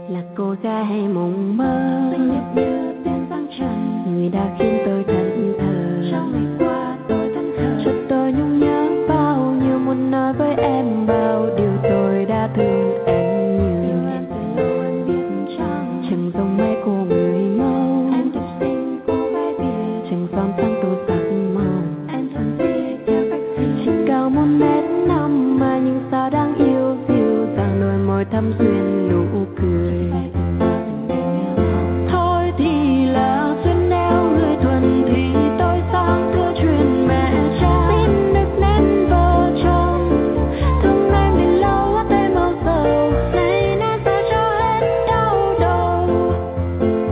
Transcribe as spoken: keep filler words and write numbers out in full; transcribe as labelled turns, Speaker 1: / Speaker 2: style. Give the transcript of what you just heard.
Speaker 1: là cô gái hay mộng mơ,
Speaker 2: xinh đẹp như tiên dáng trần,
Speaker 1: người đã khiến tôi thẫn thờ.
Speaker 2: trong ngày qua tôi thẫn thờ,
Speaker 1: chợt tôi nhung nhớ bao nhiêu, muốn nói với em bao điều tôi đã thương em nhiều.
Speaker 2: yêu em từ lâu anh biết chăng,
Speaker 1: Chẳng giống mấy cô người mẫu,
Speaker 2: em thật xinh cô gái Việt,
Speaker 1: chẳng son phấn tô sắc màu.
Speaker 2: em thuần di theo cách gì,
Speaker 1: Chỉ cao một mét năm mà nhưng sao đáng yêu dịu dàng, đôi môi thắm duyên nụ cười.